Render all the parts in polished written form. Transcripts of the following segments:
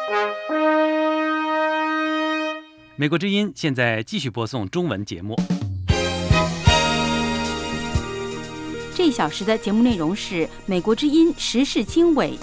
美国之音现在继续播送中文节目。 这一小时的节目内容是美国之音时事经纬。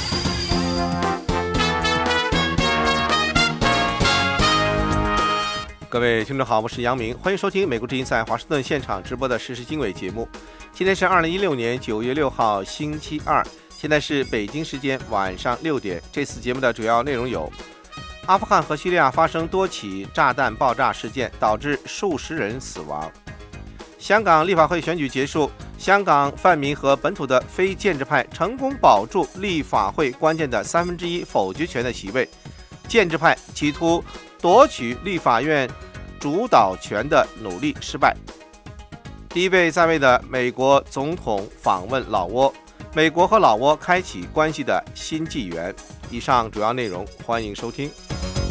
各位听众好，我是杨明，欢迎收听美国之音在华盛顿现场直播的时事经纬节目。今天是2016年9月6号星期二，现在是北京时间晚上6点。这次节目的主要内容有：阿富汗和叙利亚发生多起炸弹爆炸事件，导致数十人死亡；香港立法会选举结束，香港泛民和本土的非建制派成功保住立法会关键的1/3否决权的席位，建制派企图夺取立法院主导权的努力失败。第一位在位的美国总统访问老挝，美国和老挝开启关系的新纪元。以上主要内容，欢迎收听。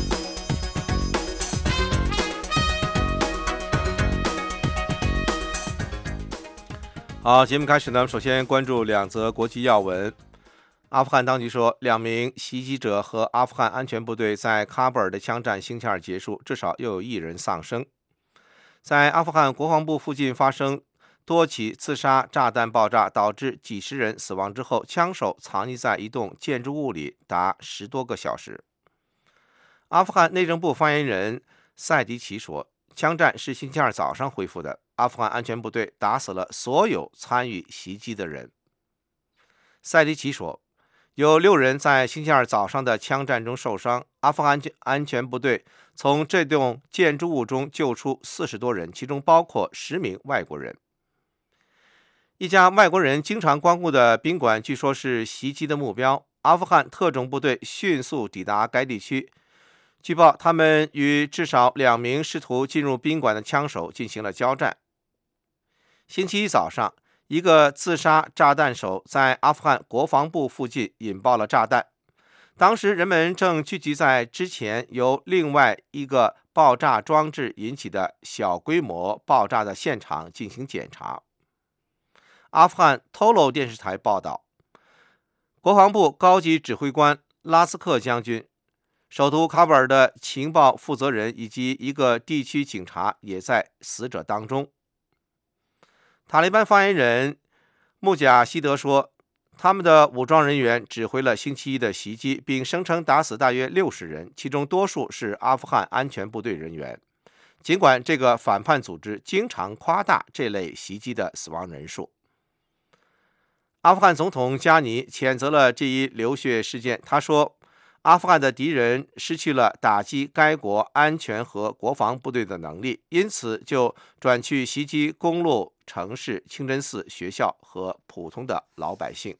好，节目开始呢，首先关注两则国际要闻。阿富汗当局说，2名袭击者和阿富汗安全部队在喀布尔的枪战星期二结束，至少又有1人丧生。在阿富汗国防部附近发生多起刺杀炸弹爆炸，导致几十人死亡之后，枪手藏匿在一栋建筑物里达10多个小时。阿富汗内政部发言人赛迪奇说，枪战是星期二早上恢复的，阿富汗安全部队打死了所有参与袭击的人。赛迪奇说，有6人在星期二早上的枪战中受伤。阿富汗安全部队从这栋建筑物中救出40多人，其中包括10名外国人。一家外国人经常光顾的宾馆据说是袭击的目标。阿富汗特种部队迅速抵达该地区，据报他们与至少2名试图进入宾馆的枪手进行了交战。星期一早上，一个自杀炸弹手在阿富汗国防部附近引爆了炸弹，当时人们正聚集在之前由另外一个爆炸装置引起的小规模爆炸的现场进行检查。阿富汗托洛电视台报道，国防部高级指挥官拉斯克将军、首都喀布尔的情报负责人以及一个地区警察也在死者当中。塔利班发言人穆贾希德说，他们的武装人员指挥了星期一的袭击，并声称打死大约60人，其中多数是阿富汗安全部队人员。尽管这个反叛组织经常夸大这类袭击的死亡人数。阿富汗总统加尼谴责了这一流血事件，他说，阿富汗的敌人失去了打击该国安全和国防部队的能力，因此就转去袭击公路、城市、清真寺、学校和普通的老百姓。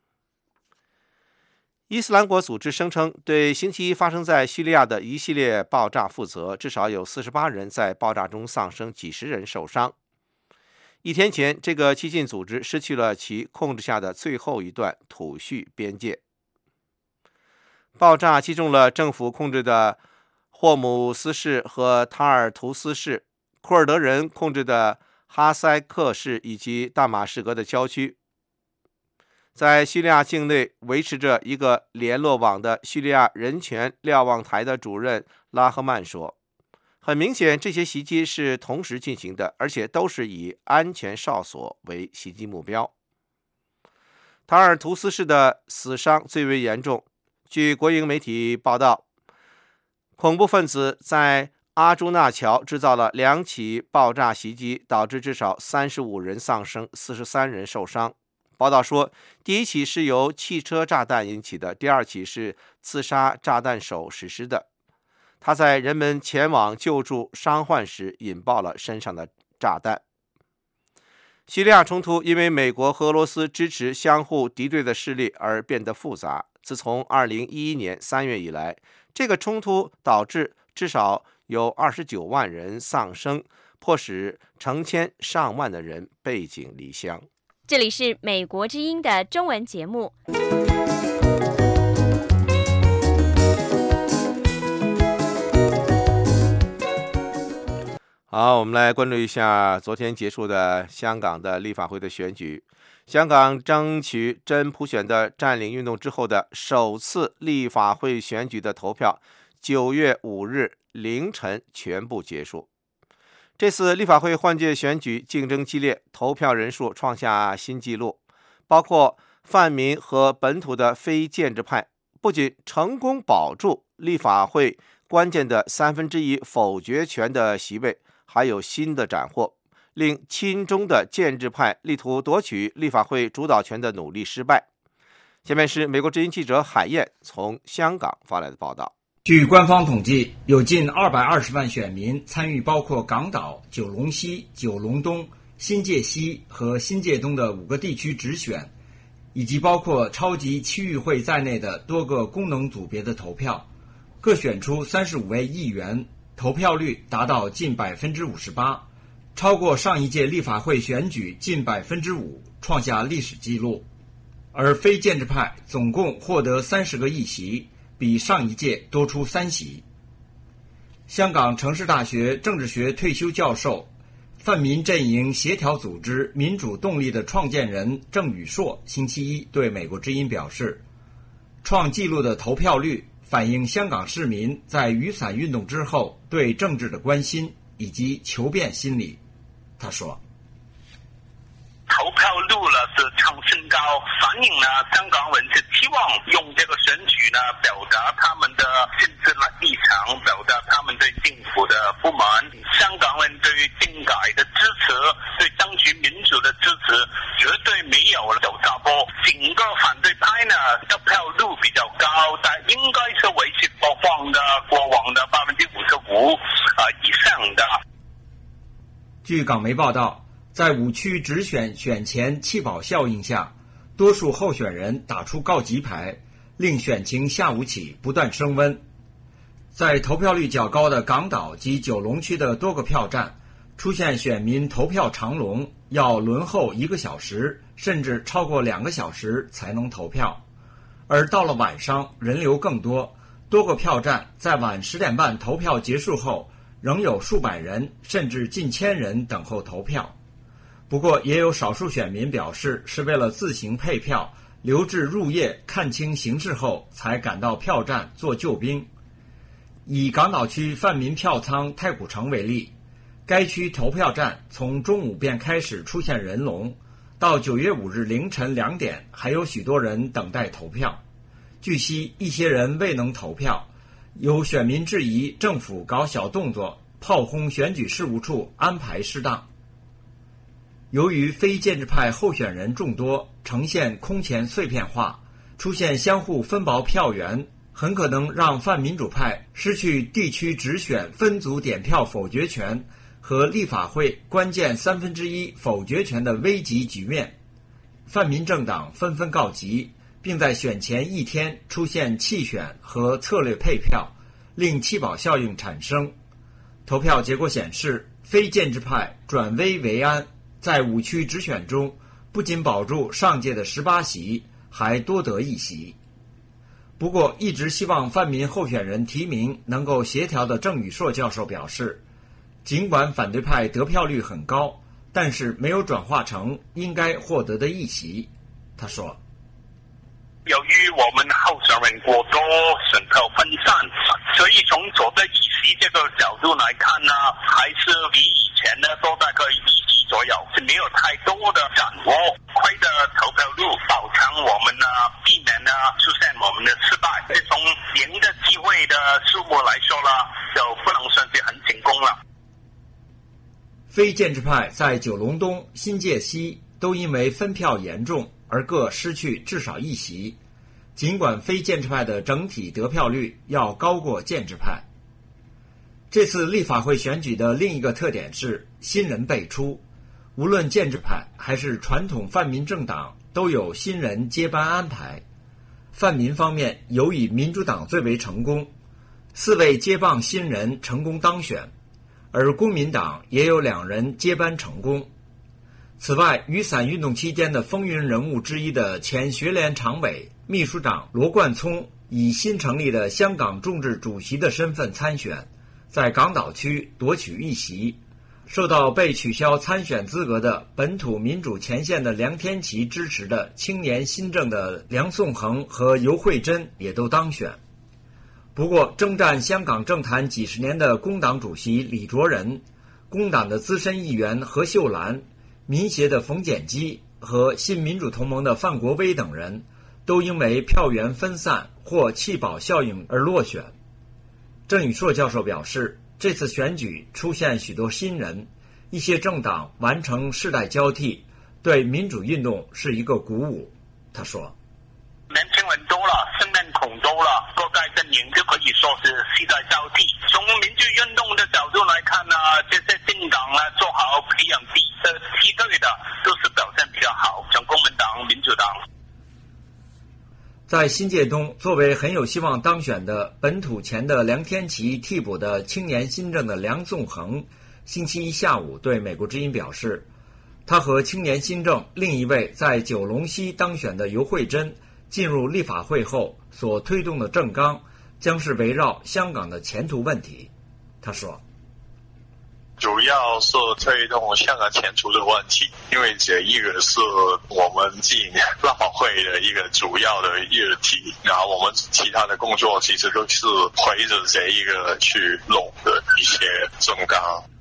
伊斯兰国组织声称对星期一发生在叙利亚的一系列爆炸负责，至少有48人在爆炸中丧生，几十人受伤。1天前，这个激进组织失去了其控制下的最后一段土叙边界。爆炸击中了政府控制的霍姆斯市和塔尔图斯市、库尔德人控制的哈塞克市以及大马士革的郊区。在叙利亚境内维持着一个联络网的叙利亚人权瞭望台的主任拉赫曼说，很明显，这些袭击是同时进行的，而且都是以安全哨所为袭击目标。塔尔图斯市的死伤最为严重。据国营媒体报道，恐怖分子在阿朱纳桥制造了2起爆炸袭击，导致至少35人丧生，43人受伤。报道说，第1起是由汽车炸弹引起的，第2起是刺杀炸弹手实施的。他在人们前往救助伤患时引爆了身上的炸弹。叙利亚冲突因为美国和俄罗斯支持相互敌对的势力而变得复杂。自从2011年3月以来，这个冲突导致至少有29万人丧生，迫使成千上万的人背井离乡。 这里是美国之音的中文节目。 好，我们来关注一下昨天结束的香港的立法会的选举。 香港争取真普选的占领运动之后的首次立法会选举的投票9月5日凌晨全部结束。这次立法会换届选举竞争激烈，投票人数创下新纪录，包括泛民和本土的非建制派不仅成功保住立法会关键的1/3否决权的席位，还有新的斩获，令亲中的建制派力图夺取立法会主导权的努力失败。下面是美国之音记者海燕从香港发来的报道。 据官方统计，有近220万选民参与包括港岛、九龙西、九龙东、新界西和新界东的5个地区直选，以及包括超级区域会在内的多个功能组别的投票，各选出35位议员，投票率达到近58%，超过上一届立法会选举近5%，创下历史纪录。而非建制派总共获得30个议席，比上一届多出3席。香港城市大学政治学退休教授、泛民阵营协调组织民主动力的创建人郑宇硕星期一对美国之音表示，创纪录的投票率反映香港市民在雨伞运动之后对政治的关心以及求变心理。他说， 投票率呢是创新高，反映了香港人是希望用这个选举呢表达他们的政治立场，表达他们对政府的不满。香港人对政改的支持，对争取民主的支持绝对没有走下坡。整个反对派呢得票率比较高，但应该是维持过往的55%以上的。 据港媒报道，在5区直选选前弃保效应下，多数候选人打出告急牌，令选情下午起不断升温。在投票率较高的港岛及九龙区的多个票站，出现选民投票长龙，要轮候1个小时，甚至超过2个小时才能投票。而到了晚上，人流更多，多个票站在晚10点半投票结束后，仍有数百人甚至近1000人等候投票。不过也有少数选民表示是为了自行配票，留至入夜看清形势后才赶到票站做救兵。以港岛区泛民票仓太古城为例，该区投票站从中午便开始出现人龙，到9月5日凌晨2点还有许多人等待投票。据悉，一些人未能投票，有选民质疑政府搞小动作，炮轰选举事务处安排失当。由于非建制派候选人众多，呈现空前碎片化，出现相互分薄票源，很可能让泛民主派失去地区直选分组点票否决权和立法会关键1/3否决权的危急局面。泛民政党纷纷告急，并在选前一天出现弃选和策略配票，令弃保效应产生。投票结果显示，非建制派转危为安，在5区直选中不仅保住上届的18席，还多得1席。不过一直希望泛民候选人提名能够协调的郑宇硕教授表示，尽管反对派得票率很高，但是没有转化成应该获得的1席。他说， 由于我们候选人过多，选票分散，所以从所得议席这个角度来看呢，还是比以前呢多大概1席左右，是没有太多的掌握。快的投票率保障我们呢，避免呢出现我们的失败。从赢的机会的数目来说呢，就不能算是很成功了。 非建制派在九龙东、新界西都因为分票严重而各失去至少1席，尽管非建制派的整体得票率要高过建制派。这次立法会选举的另一个特点是新人辈出，无论建制派还是传统泛民政党都有新人接班安排。泛民方面尤以民主党最为成功，4位接棒新人成功当选，而公民党也有2人接班成功。此外，雨伞运动期间的风云人物之一的前学联常委、秘书长罗冠聪以新成立的香港众志主席的身份参选，在港岛区夺取1席， 受到被取消参选资格的本土民主前线的梁天琦支持的青年新政的梁颂恒和游惠珍也都当选。不过，征战香港政坛几十年的工党主席李卓人、工党的资深议员何秀兰、民协的冯检基和新民主同盟的范国威等人，都因为票源分散或弃保效应而落选。郑宇硕教授表示，这次选举出现许多新人，一些政党完成世代交替，对民主运动是一个鼓舞。他说， 年轻人多了，新面孔多了，各界阵营就可以说是世代交替。从民主运动的角度来看呢，这些政党呢做好培养梯队的都是表现比较好，像公民党、民主党。 在新界东，作为很有希望当选的本土前的梁天琦替补的青年新政的梁颂恒，星期一下午对美国之音表示，他和青年新政另一位在九龙西当选的游惠珍进入立法会后所推动的政纲将是围绕香港的前途问题。他说， 主要是推动香港前途的问题，因为这一个是我们进立法会的一个主要的议题，然后我们其他的工作其实都是围着这一个去弄的一些政纲。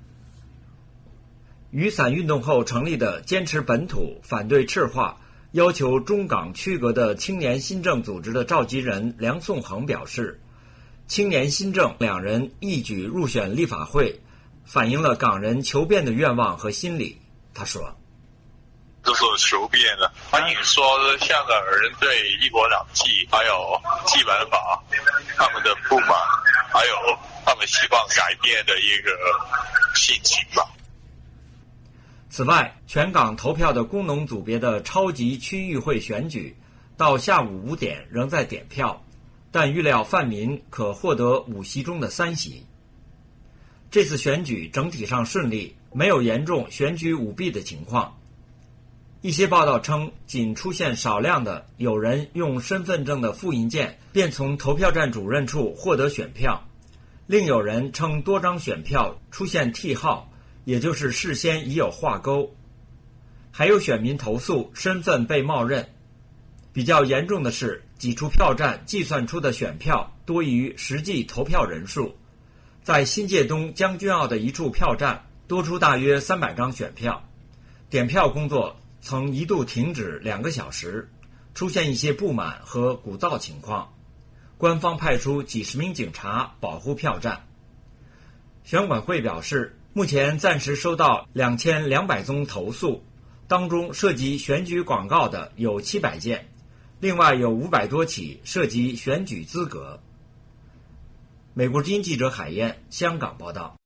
雨伞运动后成立的坚持本土、反对赤化、要求中港区隔的青年新政组织的召集人梁颂恒表示，青年新政两人一举入选立法会，反映了港人求变的愿望和心理。他说， 就是求变的，反映说香港人对一国两制还有基本法他们的不满，还有他们希望改变的一个心情吧。 此外，全港投票的工农组别的超级区域会选举到下午5点仍在点票，但预料泛民可获得5席中的3席。这次选举整体上顺利，没有严重选举舞弊的情况。一些报道称，仅出现少量的有人用身份证的复印件便从投票站主任处获得选票，另有人称多张选票出现替号，也就是事先已有挂钩。还有选民投诉身份被冒认。比较严重的是，几处票站计算出的选票多于实际投票人数。在新界东将军澳的一处票站多出大约300张选票，点票工作曾一度停止2个小时，出现一些不满和鼓噪情况，官方派出几十名警察保护票站。选管会表示，目前暂时收到2200宗投诉，当中涉及选举广告的有700件，另外有500多起涉及选举资格。美国之音记者海燕，香港报道。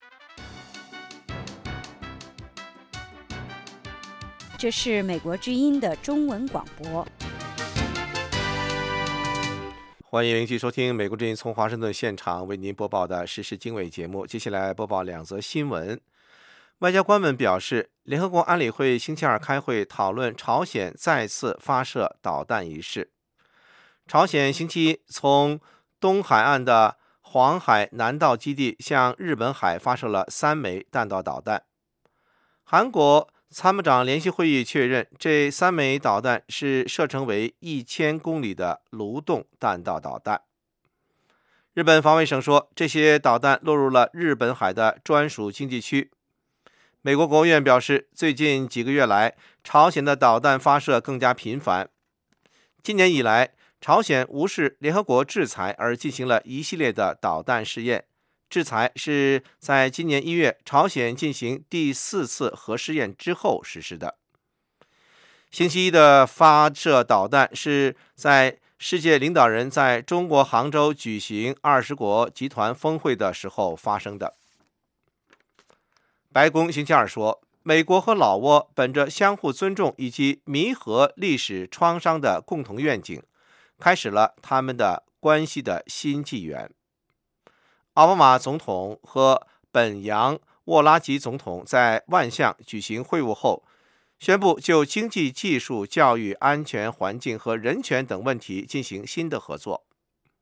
这是美国之音的中文广播。 欢迎继续收听美国之音从华盛顿现场为您播报的时事经纬节目。接下来播报2则新闻。外交官们表示，联合国安理会星期二开会讨论朝鲜再次发射导弹一事。朝鲜星期一从东海岸的黄海南道基地向日本海发射了3枚弹道导弹。韩国参谋长联席会议确认，这3枚导弹是射程为1000公里的蠕动弹道导弹。日本防卫省说，这些导弹落入了日本海的专属经济区。美国国务院表示，最近几个月来，朝鲜的导弹发射更加频繁。今年以来，朝鲜无视联合国制裁而进行了一系列的导弹试验。制裁是在今年1月朝鲜进行第4次核试验之后实施的。星期一的发射导弹是在世界领导人在中国杭州举行20国集团峰会的时候发生的。白宫星期二说，美国和老挝本着相互尊重以及弥合历史创伤的共同愿景，开始了他们的关系的新纪元。奥巴马总统和本扬沃拉吉总统在万象举行会晤后，宣布就经济、技术、教育、安全、环境和人权等问题进行新的合作。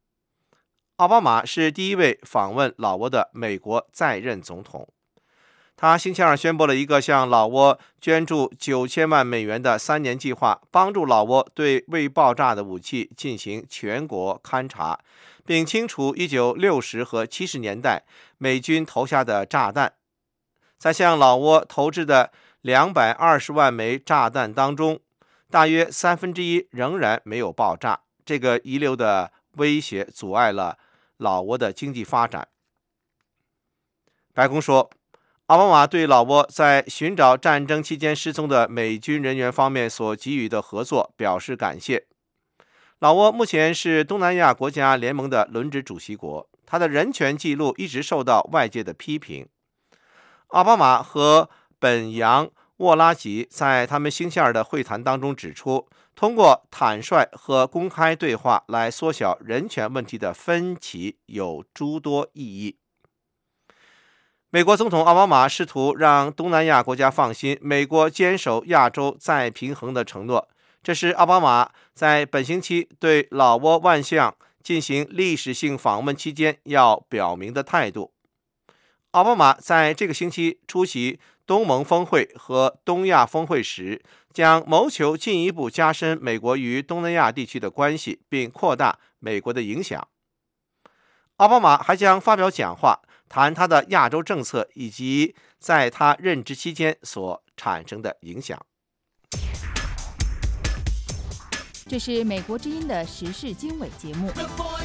奥巴马是第一位访问老挝的美国在任总统。 他星期二宣布了一个向老挝捐助9000万美元的3年计划，帮助老挝对未爆炸的武器进行全国勘察，并清除1960和70年代美军投下的炸弹。在向老挝投掷的220万枚炸弹当中，大约1/3仍然没有爆炸。这个遗留的威胁阻碍了老挝的经济发展。白宫说，奥巴马对老挝在寻找战争期间失踪的美军人员方面所给予的合作表示感谢。老挝目前是东南亚国家联盟的轮值主席国，他的人权记录一直受到外界的批评。奥巴马和本扬沃拉吉在他们星期二的会谈当中指出，通过坦率和公开对话来缩小人权问题的分歧有诸多意义。美国总统奥巴马试图让东南亚国家放心，美国坚守亚洲再平衡的承诺，这是奥巴马在本星期对老挝万象进行历史性访问期间要表明的态度。奥巴马在这个星期出席东盟峰会和东亚峰会时，将谋求进一步加深美国与东南亚地区的关系，并扩大美国的影响。奥巴马还将发表讲话，谈他的亚洲政策以及在他任职期间所产生的影响。 这是美国之音的时事经纬节目。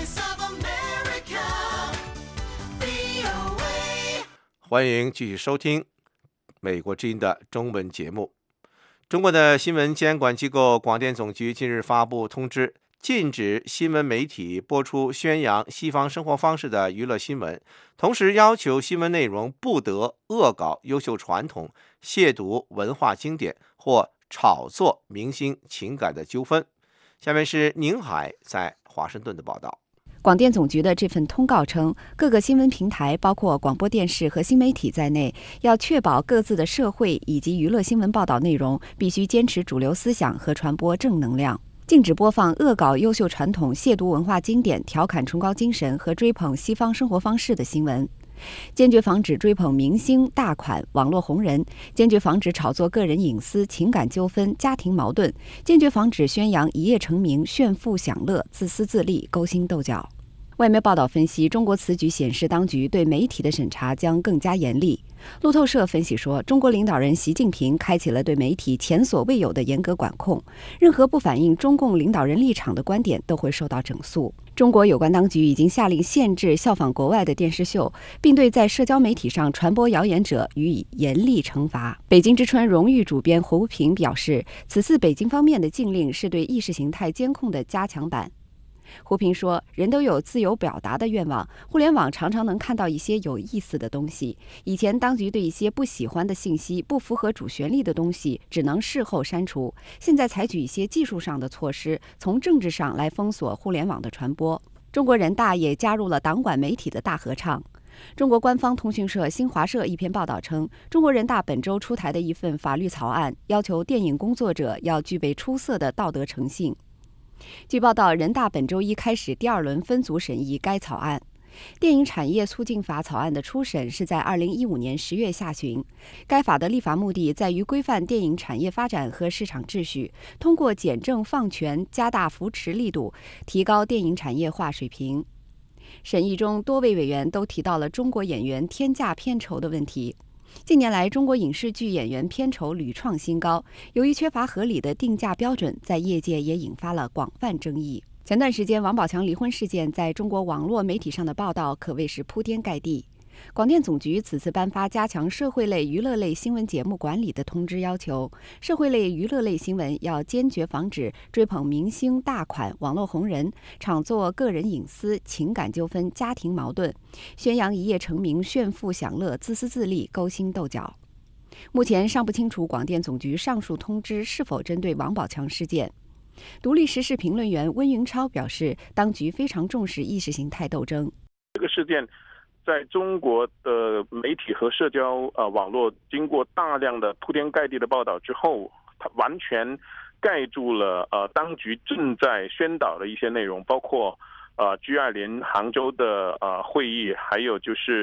欢迎继续收听美国之音的中文节目。中国的新闻监管机构广电总局近日发布通知，禁止新闻媒体播出宣扬西方生活方式的娱乐新闻，同时要求新闻内容不得恶搞优秀传统、亵渎文化经典或炒作明星情感的纠纷。下面是宁海在华盛顿的报道。 广电总局的这份通告称，各个新闻平台，包括广播电视和新媒体在内，要确保各自的社会以及娱乐新闻报道内容必须坚持主流思想和传播正能量，禁止播放恶搞优秀传统、亵渎文化经典、调侃崇高精神和追捧西方生活方式的新闻，坚决防止追捧明星、大款、网络红人，坚决防止炒作个人隐私、情感纠纷、家庭矛盾，坚决防止宣扬一夜成名、炫富享乐、自私自利、勾心斗角。外媒报道分析，中国此举显示当局对媒体的审查将更加严厉。路透社分析说，中国领导人习近平开启了对媒体前所未有的严格管控，任何不反映中共领导人立场的观点都会受到整肃。中国有关当局已经下令限制效仿国外的电视秀，并对在社交媒体上传播谣言者予以严厉惩罚。北京之春荣誉主编胡平表示，此次北京方面的禁令是对意识形态监控的加强版。胡平说，人都有自由表达的愿望，互联网常常能看到一些有意思的东西。以前当局对一些不喜欢的信息、不符合主旋律的东西只能事后删除，现在采取一些技术上的措施，从政治上来封锁互联网的传播。中国人大也加入了党管媒体的大合唱。中国官方通讯社新华社一篇报道称，中国人大本周出台的一份法律草案，要求电影工作者要具备出色的道德诚信。据报道，人大本周一开始第2轮分组审议该草案。电影产业促进法草案的初审是在2015年10月下旬。该法的立法目的在于规范电影产业发展和市场秩序，通过简政放权，加大扶持力度，提高电影产业化水平。审议中，多位委员都提到了中国演员天价片酬的问题。近年来，中国影视剧演员片酬屡创新高，由于缺乏合理的定价标准，在业界也引发了广泛争议。前段时间，王宝强离婚事件在中国网络媒体上的报道可谓是铺天盖地。广电总局此次颁发加强社会类、娱乐类新闻节目管理的通知，要求社会类、娱乐类新闻要坚决防止追捧明星、大款、网络红人，炒作个人隐私、情感纠纷、家庭矛盾，宣扬一夜成名、炫富享乐、自私自利、勾心斗角。目前尚不清楚广电总局上述通知是否针对王宝强事件。独立时事评论员温云超表示，当局非常重视意识形态斗争。 这个事件在中国的媒体和社交网络经过大量的铺天盖地的报道之后，它完全盖住了当局正在宣导的一些内容，包括G20杭州的会议，还有就是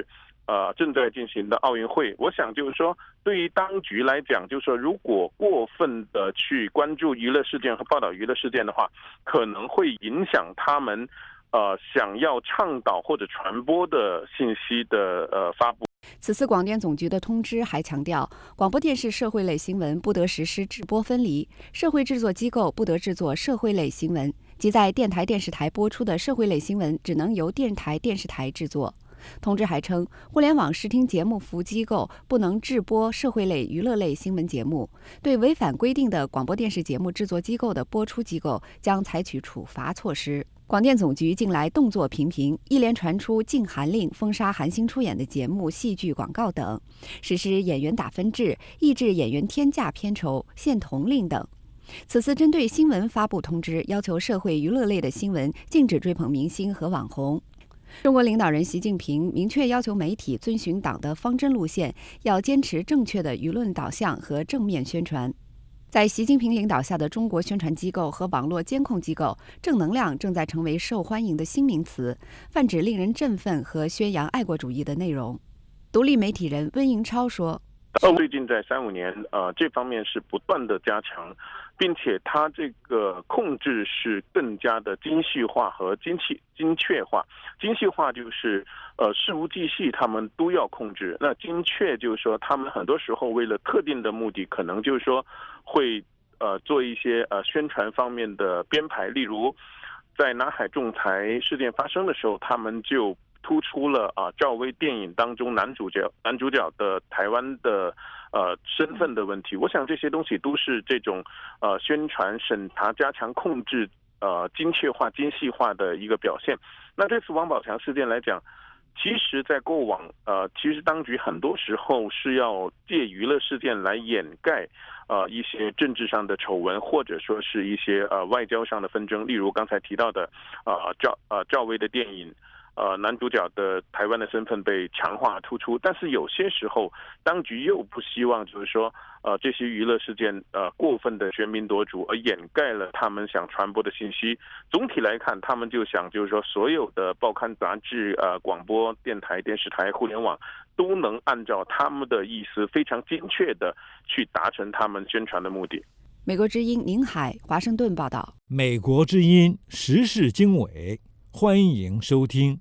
正在进行的奥运会。我想就是说，对于当局来讲，就是说，如果过分的去关注娱乐事件和报道娱乐事件的话，可能会影响他们想要倡导或者传播的信息的发布。 此次广电总局的通知还强调，广播电视社会类新闻不得实施制播分离，社会制作机构不得制作社会类新闻，即在电台、电视台播出的社会类新闻只能由电台、电视台制作。通知还称，互联网视听节目服务机构不能制播社会类、娱乐类新闻节目，对违反规定的广播电视节目制作机构的播出机构将采取处罚措施。广电总局近来动作频频，一连传出禁韩令、封杀韩星出演的节目、戏剧、广告等，实施演员打分制、抑制演员天价片酬、限童令等。此次针对新闻发布通知，要求社会娱乐类的新闻禁止追捧明星和网红。中国领导人习近平明确要求媒体遵循党的方针路线，要坚持正确的舆论导向和正面宣传。在习近平领导下的中国宣传机构和网络监控机构，正能量正在成为受欢迎的新名词，泛指令人振奋和宣扬爱国主义的内容。独立媒体人温迎超说：“ 最近在3-5年，这方面是不断的加强，并且它这个控制是更加的精细化和精确化。精细化就是事无巨细，他们都要控制。那精确就是说，他们很多时候为了特定的目的，可能就是说会做一些宣传方面的编排，例如在南海仲裁事件发生的时候，他们就突出了赵薇电影当中男主角的台湾的身份的问题。我想这些东西都是这种宣传审查加强控制精确化精细化的一个表现。那这次王宝强事件来讲，其实在过往其实当局很多时候是要借娱乐事件来掩盖一些政治上的丑闻，或者说是一些外交上的纷争，例如刚才提到的赵薇的电影男主角的台湾的身份被强化突出。但是有些时候当局又不希望就是说这些娱乐事件过分的喧宾夺主，而掩盖了他们想传播的信息。总体来看，他们就想就是说所有的报刊杂志广播电台电视台互联网都能按照他们的意思非常精确的去达成他们宣传的目的。 美国之音宁海华盛顿报道。 美国之音时事经纬，欢迎收听。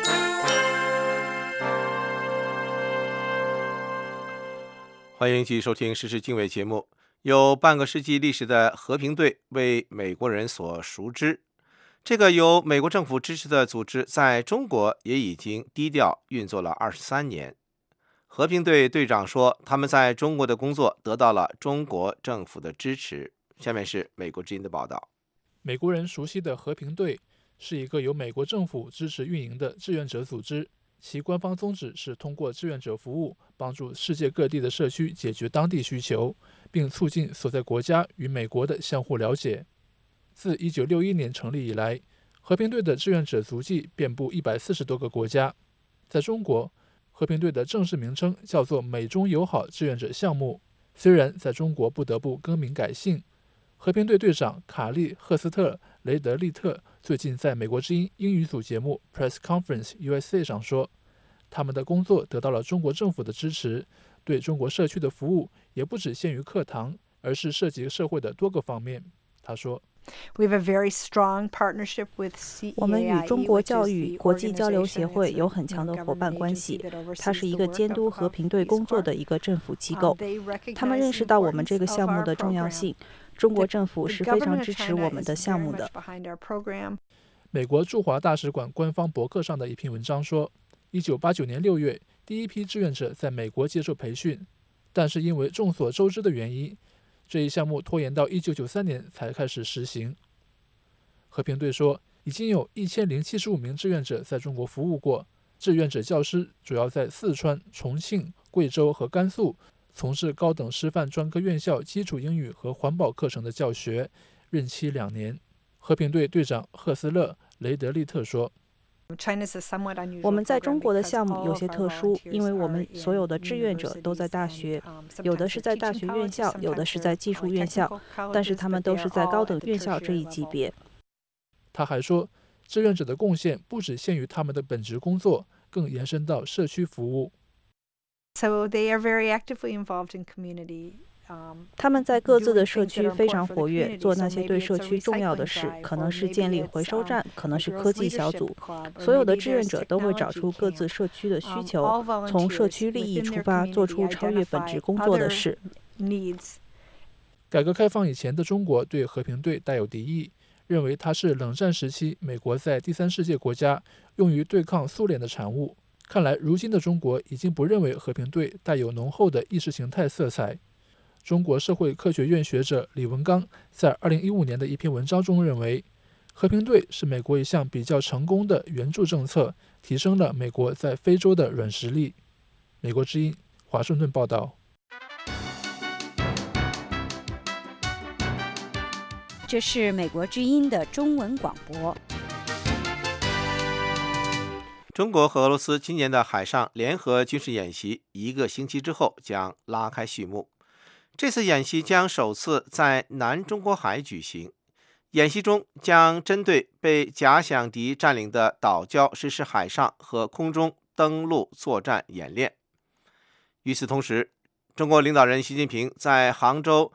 欢迎继续收听时事经纬节目。有半个世纪历史的和平队为美国人所熟知，这个由美国政府支持的组织在中国也已经低调运作了23年。和平队队长说，他们在中国的工作得到了中国政府的支持。下面是美国之音的报道。 美国人熟悉的和平队是一个由美国政府支持运营的志愿者组织，其官方宗旨是通过志愿者服务，帮助世界各地的社区解决当地需求，并促进所在国家与美国的相互了解。自1961年成立以来，和平队的志愿者足迹遍布140多个国家。在中国，和平队的正式名称叫做美中友好志愿者项目，虽然在中国不得不更名改姓。和平队队长卡利·赫斯特·雷德利特最近在美国之音英语组节目 Press Conference USA 上说，他们的工作得到了中国政府的支持，对中国社区的服务也不只限于课堂，而是涉及社会的多个方面。他说， 我们与中国教育国际交流协会有很强的伙伴关系，它是一个监督和平队工作的一个政府机构。他们认识到我们这个项目的重要性，中国政府是非常支持我们的项目的。 美国驻华大使馆官方博客上的一篇文章说，1989年6月，第一批志愿者在美国接受培训，但是因为众所周知的原因，这一项目拖延到1993年才开始实行。和平队说，已经有1075名志愿者在中国服务过，志愿者教师主要在四川、重庆、贵州和甘肃从事高等师范专科院校基础英语和环保课程的教学，任期2年。和平队队长赫斯勒·雷德利特说， 我们在中国的项目有些特殊，因为我们所有的志愿者都在大学，有的是在大学院校，有的是在技术院校，但是他们都是在高等院校这一级别。 他还说，志愿者的贡献不只限于他们的本职工作，更延伸到社区服务。 他们在各自的社区非常活跃，做那些对社区重要的事，可能是建立回收站，可能是科技小组。所有的志愿者都会找出各自社区的需求，从社区利益出发，做出超越本职工作的事。 改革开放以前的中国对和平队带有敌意，认为它是冷战时期美国在第三世界国家用于对抗苏联的产物。看来如今的中国已经不认为和平队带有浓厚的意识形态色彩。中国社会科学院学者李文刚在2015年的一篇文章中认为，和平队是美国一项比较成功的援助政策，提升了美国在非洲的软实力。美国之音华盛顿报道。 这是美国之音的中文广播。 中国和俄罗斯今年的海上联合军事演习1个星期之后将拉开序幕。这次演习将首次在南中国海举行，演习中将针对被假想敌占领的岛礁实施海上和空中登陆作战演练。与此同时，中国领导人习近平在杭州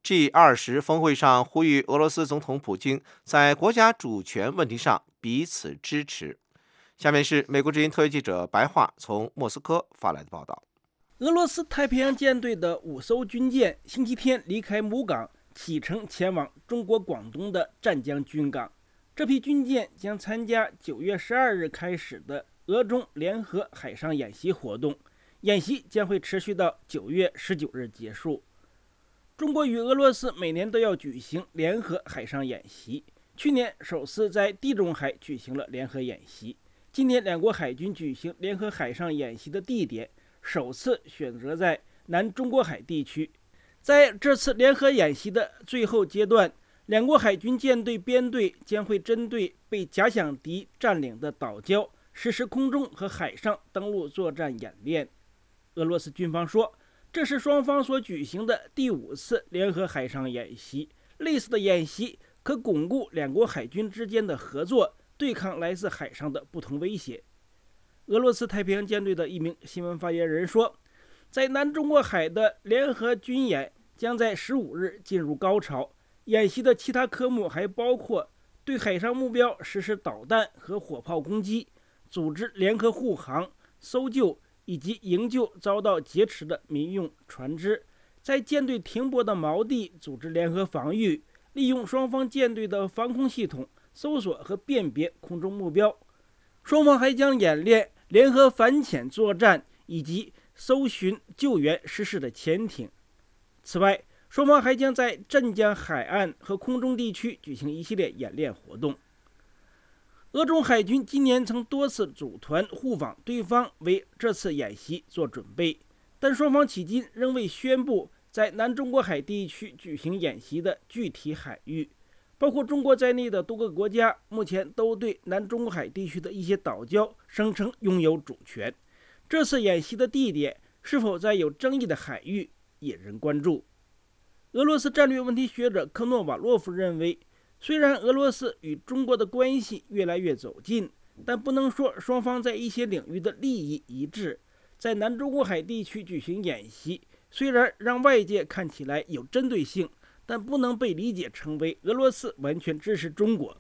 G20 峰会上呼吁俄罗斯总统普京在国家主权问题上彼此支持。下面是美国之音特约记者白桦从莫斯科发来的报道。 俄罗斯太平洋舰队的5艘军舰星期天离开母港，启程前往中国广东的湛江军港。这批军舰将参加9月12日开始的俄中联合海上演习活动，演习将会持续到9月19日结束。中国与俄罗斯每年都要举行联合海上演习，去年首次在地中海举行了联合演习。今年两国海军举行联合海上演习的地点首次选择在南中国海地区。在这次联合演习的最后阶段，两国海军舰队编队将会针对被假想敌占领的岛礁实施空中和海上登陆作战演练。俄罗斯军方说，这是双方所举行的第5次联合海上演习，类似的演习可巩固两国海军之间的合作，对抗来自海上的不同威胁。俄罗斯太平洋舰队的一名新闻发言人说，在南中国海的联合军演将在15日进入高潮，演习的其他科目还包括对海上目标实施导弹和火炮攻击，组织联合护航、搜救以及营救遭到劫持的民用船只，在舰队停泊的锚地组织联合防御，利用双方舰队的防空系统搜索和辨别空中目标。双方还将演练联合反潜作战以及搜寻救援失事的潜艇。此外，双方还将在湛江海岸和空中地区举行一系列演练活动。俄中海军今年曾多次组团互访对方，为这次演习做准备，但双方迄今仍未宣布在南中国海地区举行演习的具体海域。包括中国在内的多个国家目前都对南中国海地区的一些岛礁声称拥有主权。这次演习的地点是否在有争议的海域引人关注。俄罗斯战略问题学者科诺瓦洛夫认为，虽然俄罗斯与中国的关系越来越走近，但不能说双方在一些领域的利益一致。在南中国海地区举行演习，虽然让外界看起来有针对性，但不能被理解成为俄罗斯完全支持中国。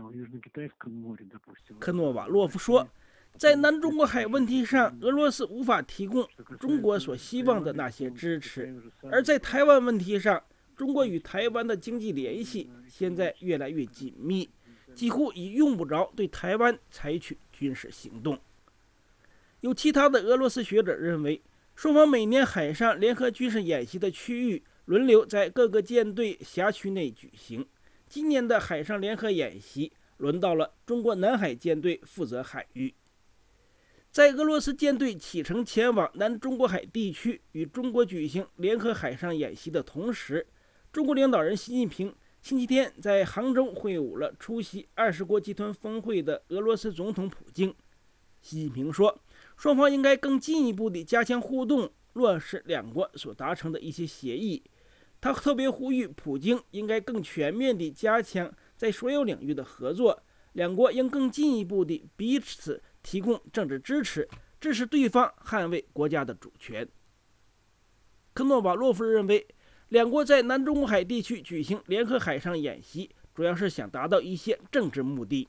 科诺瓦洛夫说，在南中国海问题上，俄罗斯无法提供中国所希望的那些支持，而在台湾问题上，中国与台湾的经济联系现在越来越紧密，几乎已用不着对台湾采取军事行动。有其他的俄罗斯学者认为，双方每年海上联合军事演习的区域轮流在各个舰队辖区内举行。今年的海上联合演习轮到了中国南海舰队负责海域。在俄罗斯舰队启程前往南中国海地区与中国举行联合海上演习的同时，中国领导人习近平星期天在杭州会晤了出席20国集团峰会的俄罗斯总统普京。习近平说，双方应该更进一步地加强互动，落实两国所达成的一些协议。他特别呼吁普京应该更全面地加强在所有领域的合作，两国应更进一步地彼此提供政治支持， 支持对方捍卫国家的主权。科诺瓦洛夫认为，两国在南中国海地区举行联合海上演习，主要是想达到一些政治目的。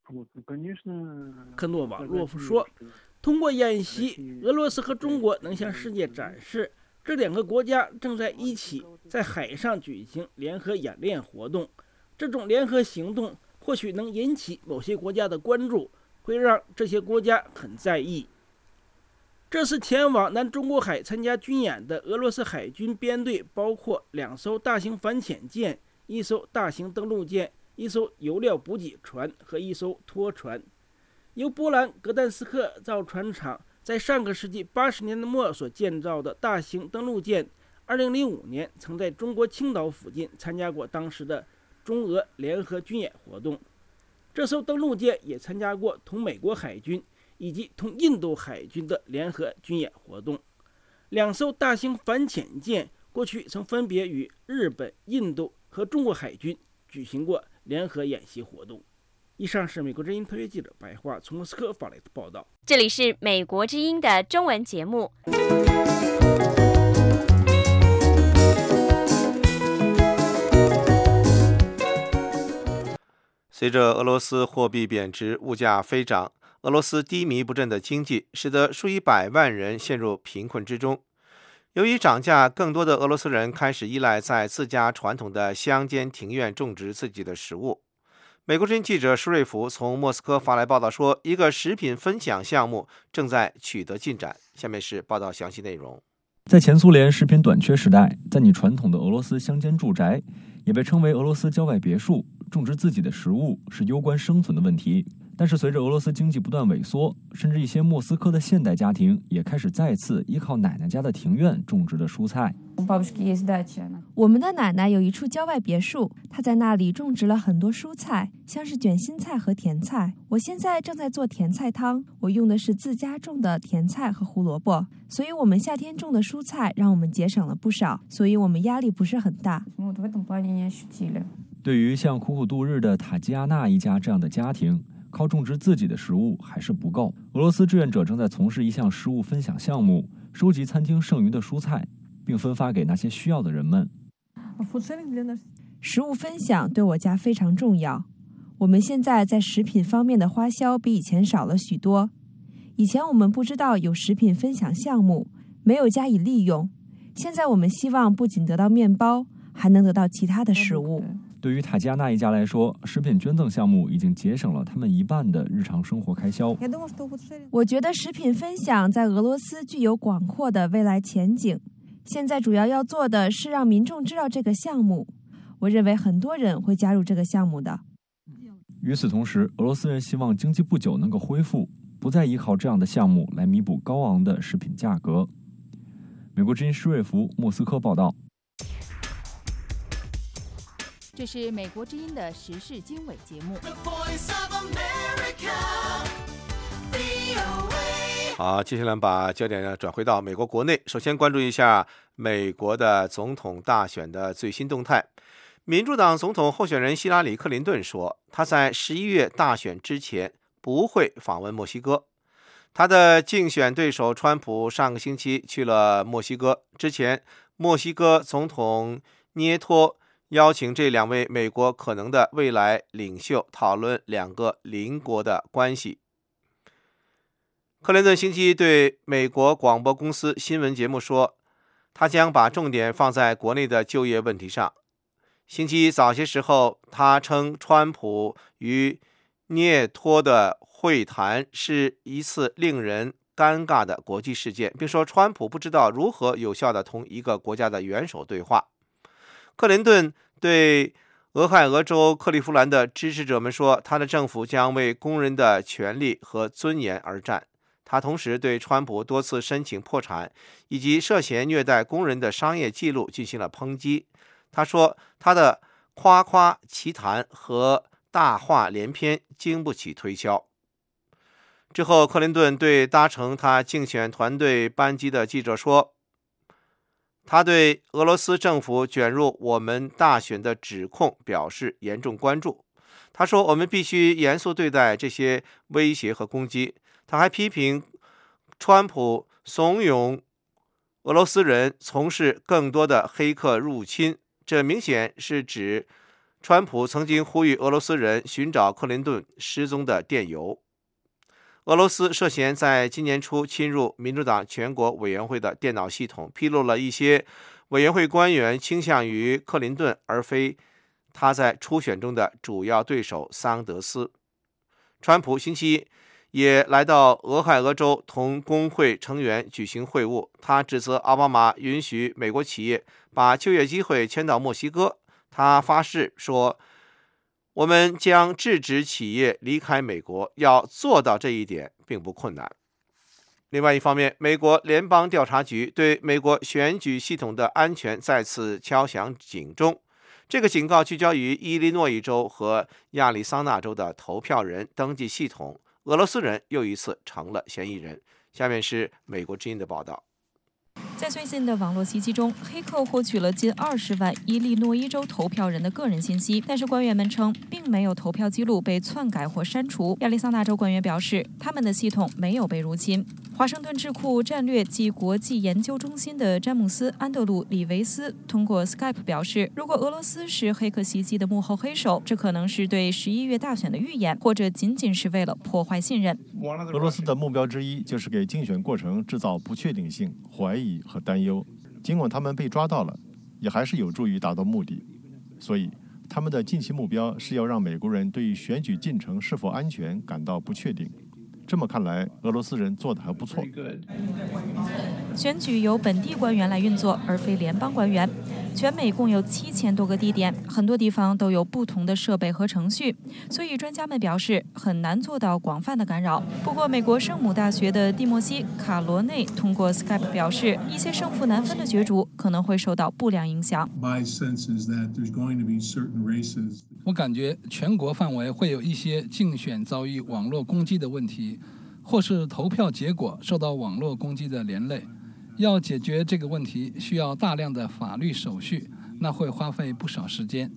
科诺瓦洛夫说，通过演习，俄罗斯和中国能向世界展示这两个国家正在一起在海上举行联合演练活动。这种联合行动或许能引起某些国家的关注，会让这些国家很在意。这次前往南中国海参加军演的俄罗斯海军编队包括2艘大型反潜舰、1艘大型登陆舰、1艘油料补给船和1艘拖船。由波兰格丹斯克造船厂在上个世纪80年代末所建造的大型登陆舰，2005年曾在中国青岛附近参加过当时的中俄联合军演活动。这艘登陆舰也参加过同美国海军以及同印度海军的联合军演活动。2艘大型反潜舰过去曾分别与日本、印度和中国海军举行过联合演习活动。以上是美国之音特约记者白桦从莫斯科发来的报道。 这里是美国之音的中文节目。 随着俄罗斯货币贬值、物价飞涨，俄罗斯低迷不振的经济使得数以百万人陷入贫困之中。由于涨价，更多的俄罗斯人开始依赖在自家传统的乡间庭院种植自己的食物。美国之音记者舒瑞福从莫斯科发来报道说，一个食品分享项目正在取得进展。下面是报道详细内容。 在前苏联食品短缺时代，在你传统的俄罗斯乡间住宅，也被称为俄罗斯郊外别墅，种植自己的食物是攸关生存的问题。但是随着俄罗斯经济不断萎缩，甚至一些莫斯科的现代家庭也开始再次依靠奶奶家的庭院种植的蔬菜。 我们的奶奶有一处郊外别墅，她在那里种植了很多蔬菜，像是卷心菜和甜菜。我现在正在做甜菜汤，我用的是自家种的甜菜和胡萝卜，所以我们夏天种的蔬菜让我们节省了不少，所以我们压力不是很大。 对于像苦苦度日的塔基亚娜一家这样的家庭，靠种植自己的食物还是不够。俄罗斯志愿者正在从事一项食物分享项目，收集餐厅剩余的蔬菜，并分发给那些需要的人们。 食物分享对我家非常重要。我们现在在食品方面的花销比以前少了许多。以前我们不知道有食品分享项目，没有加以利用。现在我们希望不仅得到面包，还能得到其他的食物。 对于塔基亚娜一家来说，食品捐赠项目已经节省了他们1半的日常生活开销。 我觉得食品分享在俄罗斯具有广阔的未来前景。现在主要做的是让民众知道这个项目。我认为很多人会加入这个项目的。 与此同时，俄罗斯人希望经济不久能够恢复，不再依靠这样的项目来弥补高昂的食品价格。美国之音施瑞福莫斯科报道。 这是美国之音的时事经纬节目。 好，接下来把焦点转回到美国国内，首先关注一下美国的总统大选的最新动态。民主党总统候选人希拉里·克林顿说，他在11月大选之前不会访问墨西哥。他的竞选对手川普上个星期去了墨西哥，之前墨西哥总统涅托邀请这2位美国可能的未来领袖讨论2个邻国的关系。克林顿星期对美国广播公司新闻节目说，他将把重点放在国内的就业问题上。星期一早些时候，他称川普与涅托的会谈是一次令人尴尬的国际事件，并说川普不知道如何有效地同一个国家的元首对话。克林顿对俄亥俄州克利夫兰的支持者们说，他的政府将为工人的权利和尊严而战。他同时对川普多次申请破产以及涉嫌虐待工人的商业记录进行了抨击。他说，他的夸夸其谈和大话连篇经不起推敲。之后，克林顿对搭乘他竞选团队班机的记者说，他对俄罗斯政府卷入我们大选的指控表示严重关注。他说，我们必须严肃对待这些威胁和攻击。他还批评川普怂恿俄罗斯人从事更多的黑客入侵，这明显是指川普曾经呼吁俄罗斯人寻找克林顿失踪的电邮。俄罗斯涉嫌在今年初侵入民主党全国委员会的电脑系统，披露了一些委员会官员倾向于克林顿，而非他在初选中的主要对手桑德斯。川普星期一也来到俄亥俄州同工会成员举行会晤，他指责奥巴马允许美国企业把就业机会迁到墨西哥。他发誓说，我们将制止企业离开美国，要做到这一点并不困难。另外一方面，美国联邦调查局对美国选举系统的安全再次敲响警钟。这个警告聚焦于伊利诺伊州和亚利桑那州的投票人登记系统，俄罗斯人又一次成了嫌疑人。下面是美国之音的报道。 在最近的网络袭击中，黑客获取了近20万伊利诺伊州投票人的个人信息，但是官员们称并没有投票记录被篡改或删除。亚利桑那州官员表示，他们的系统没有被入侵。华盛顿智库战略及国际研究中心的詹姆斯·安德鲁·里维斯通过 Skype 表示，如果俄罗斯是黑客袭击的幕后黑手，这可能是对11月大选的预演，或者仅仅是为了破坏信任。 俄罗斯的目标之一就是给竞选过程制造不确定性、怀疑和担忧。尽管他们被抓到了，也还是有助于达到目的。所以，他们的近期目标是要让美国人对于选举进程是否安全感到不确定。这么看来，俄罗斯人做得还不错。 选举由本地官员来运作，而非联邦官员。全美共有7000多个地点，很多地方都有不同的设备和程序，所以专家们表示很难做到广泛的干扰。不过，美国圣母大学的蒂莫西·卡罗内通过 Skype 表示，一些胜负难分的角逐可能会受到不良影响。 我感觉全国范围会有一些竞选遭遇网络攻击的问题，或是投票结果受到网络攻击的连累。要解决这个问题，需要大量的法律手续，那会花费不少时间。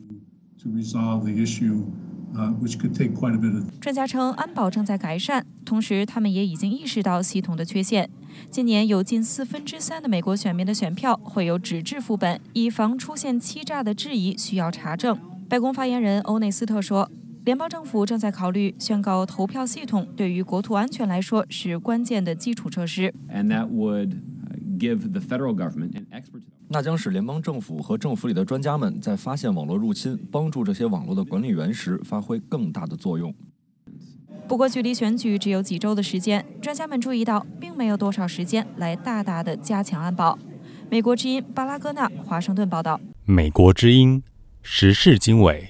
专家称，安保正在改善，同时他们也已经意识到系统的缺陷。今年有近3/4的美国选民的选票会有纸质副本，以防出现欺诈的质疑需要查证。白宫发言人欧内斯特说，联邦政府正在考虑宣告投票系统对于国土安全来说是关键的基础设施。 那将使联邦政府和政府里的专家们在发现网络入侵、帮助这些网络的管理员时发挥更大的作用。 不过，距离选举只有几周的时间，专家们注意到，并没有多少时间来大大的加强安保。美国之音巴拉戈纳，华盛顿报道。 美国之音时事经纬。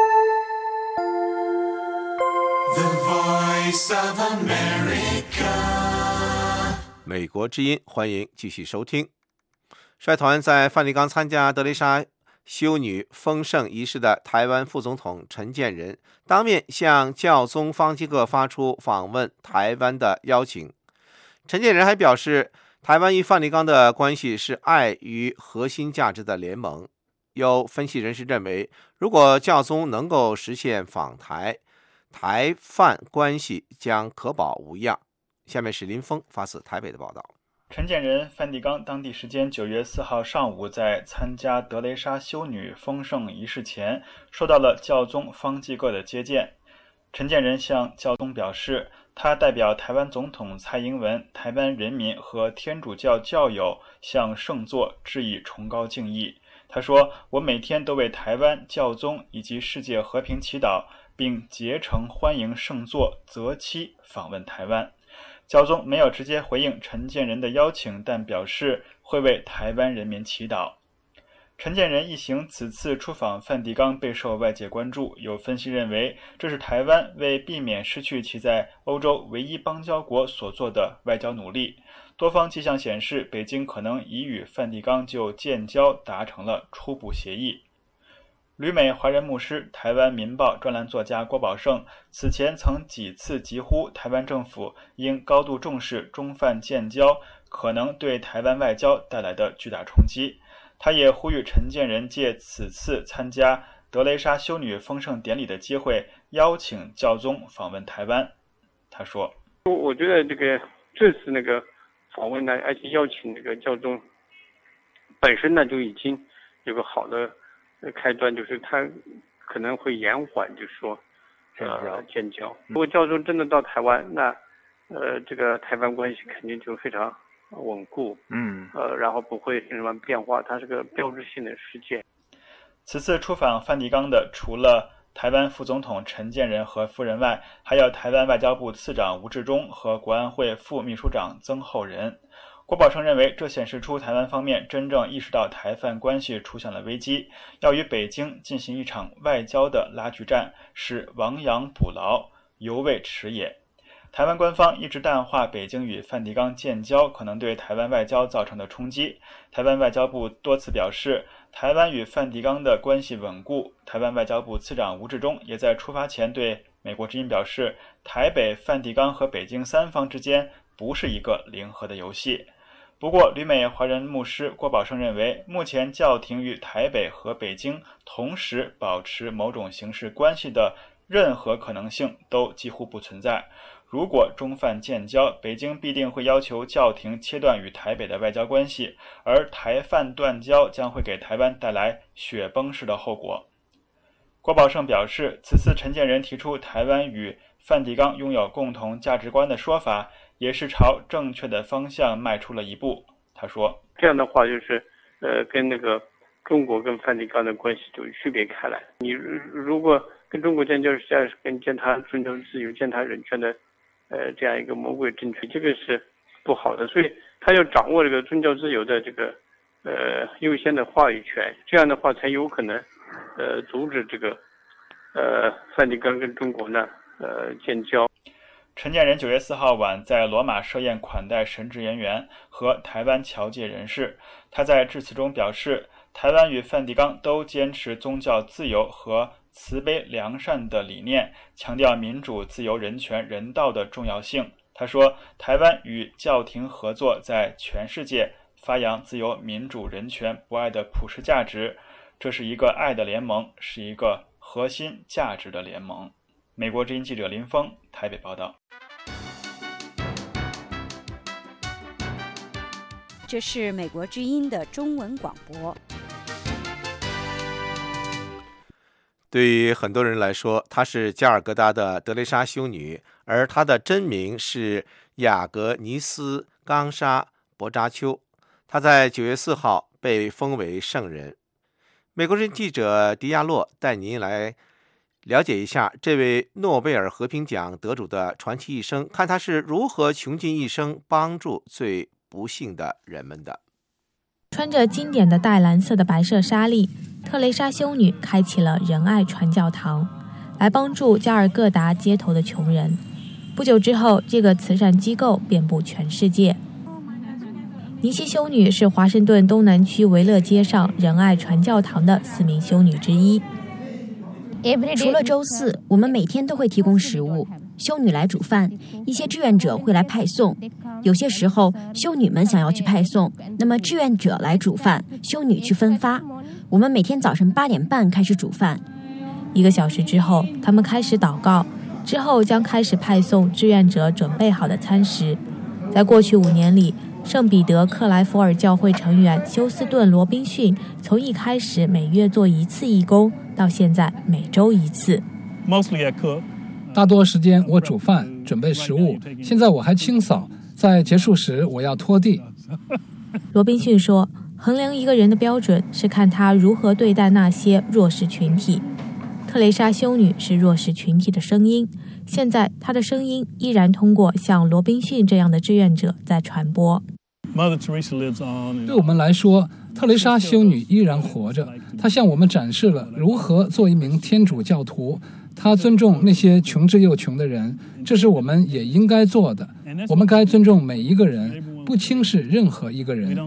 美国之音，欢迎继续收听。率团在梵蒂冈参加德蕾莎修女封圣仪式的台湾副总统陈建仁，当面向教宗方济各发出访问台湾的邀请。陈建仁还表示，台湾与梵蒂冈的关系是爱与核心价值的联盟。有分析人士认为，如果教宗能够实现访台，台梵关系将可保无恙。下面是林峰发自台北的报道。 陈建仁，梵蒂冈当地时间9月4号上午，在参加德蕾莎修女封圣仪式前，受到了教宗方济各的接见。陈建仁向教宗表示，他代表台湾总统蔡英文、台湾人民和天主教教友向圣座致以崇高敬意。他说，我每天都为台湾、教宗以及世界和平祈祷，并竭诚欢迎圣座择期访问台湾。教宗没有直接回应陈建仁的邀请，但表示会为台湾人民祈祷。陈建仁一行此次出访梵蒂冈备受外界关注，有分析认为，这是台湾为避免失去其在欧洲唯一邦交国所做的外交努力。多方迹象显示，北京可能已与梵蒂冈就建交达成了初步协议。旅美华人牧师、台湾民报专栏作家郭宝胜此前曾几次疾呼台湾政府应高度重视中梵建交可能对台湾外交带来的巨大冲击。他也呼吁陈建仁借此次参加德蕾莎修女封圣典礼的机会，邀请教宗访问台湾。他说：“ 我觉得这次访问呢，而且邀请那个教宗本身呢就已经有个好的开端，就是他可能会延缓，就是说建交。如果教宗真的到台湾，那这个台湾关系肯定就非常稳固，然后不会什么变化，它是个标志性的事件。 此次出访梵蒂冈的，除了台湾副总统陈建仁和夫人外，还有台湾外交部次长吴志忠和国安会副秘书长曾厚仁。郭宝生认为，这显示出台湾方面真正意识到台梵关系出现了危机，要与北京进行一场外交的拉锯战，是亡羊补牢，犹未迟也。台湾官方一直淡化北京与梵蒂冈建交可能对台湾外交造成的冲击。台湾外交部多次表示，台湾与梵蒂冈的关系稳固。台湾外交部次长吴志忠也在出发前对美国之音表示，台北、梵蒂冈和北京三方之间不是一个零和的游戏。不过，旅美华人牧师郭宝生认为，目前教廷与台北和北京同时保持某种形式关系的任何可能性都几乎不存在。如果中梵建交，北京必定会要求教廷切断与台北的外交关系，而台梵断交将会给台湾带来雪崩式的后果。郭宝胜表示，此次陈建仁提出台湾与梵蒂冈拥有共同价值观的说法，也是朝正确的方向迈出了一步。他说， 这样的话就是跟那个中国跟梵蒂冈的关系就区别开来。你如果跟中国建交是跟践踏尊重自由、践踏人权的这样一个魔鬼政权，这个是不好的。所以他要掌握这个宗教自由的这个优先的话语权，这样的话才有可能阻止这个梵蒂冈跟中国呢建交。 陈建仁9月4号晚在罗马设宴款待神职人员和台湾侨界人士。他在致辞中表示，台湾与梵蒂冈都坚持宗教自由和慈悲良善的理念，强调民主、自由、人权、人道的重要性。他说，台湾与教廷合作，在全世界发扬自由、民主、人权、博爱的普世价值，这是一个爱的联盟，是一个核心价值的联盟。美国之音记者林峰台北报道。 这是美国之音的中文广播。 对于很多人来说，她是加尔各答的德蕾莎修女，而她的真名是雅格尼斯·冈莎·博扎丘。她在9月4号被封为圣人。美国人记者迪亚洛带您来了解一下这位诺贝尔和平奖得主的传奇一生，看他是如何穷尽一生帮助最不幸的人们的。 穿着经典的带蓝色的白色纱丽，特蕾莎修女开启了仁爱传教堂，来帮助加尔各答街头的穷人。不久之后，这个慈善机构遍布全世界。尼西修女是华盛顿东南区维勒街上仁爱传教堂的4名修女之一。 除了周四，我们每天都会提供食物，修女来煮饭，一些志愿者会来派送。有些时候，修女们想要去派送，那么志愿者来煮饭，修女去分发。我们每天早晨8点半开始煮饭。 1个小时之后，他们开始祷告，之后将开始派送志愿者准备好的餐食。在过去5年里，圣彼得克莱佛尔教会成员休斯顿·罗宾逊从一开始每月做1次义工，到现在每周1次。 大多时间我煮饭准备食物，现在我还清扫，在结束时我要拖地。 罗宾逊说，衡量一个人的标准是看他如何对待那些弱势群体。特蕾莎修女是弱势群体的声音，现在她的声音依然通过像罗宾逊这样的志愿者在传播。 对我们来说，特蕾莎修女依然活着，她向我们展示了如何做一名天主教徒。她尊重那些穷之又穷的人，这是我们也应该做的。我们该尊重每一个人，不轻视任何一个人。